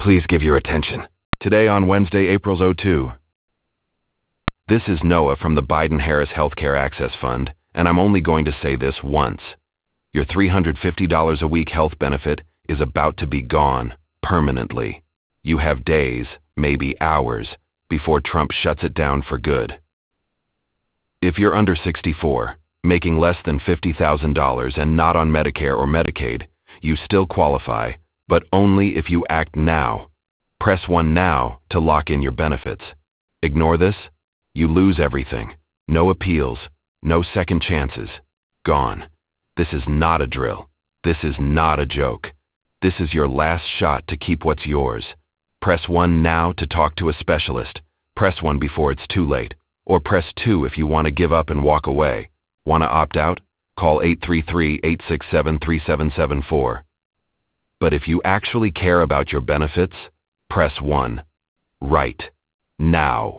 Please give your attention. Today on Wednesday, April 02. This is Noah from the Biden-Harris Healthcare Access Fund, and I'm only going to say this once. Your $350 a week health benefit is about to be gone, permanently. You have days, maybe hours, before Trump shuts it down for good. If you're under 64, making less than $50,000 and not on Medicare or Medicaid, you still qualify, but only if you act now. Press 1 now to lock in your benefits. Ignore this, you lose everything. No appeals, no second chances. Gone. This is not a drill. This is not a joke. This is your last shot to keep what's yours. Press 1 now to talk to a specialist. Press 1 before it's too late. Or press 2 if you want to give up and walk away. Want to opt out? Call 833-867-3774. But if you actually care about your benefits, press 1. Right. Now.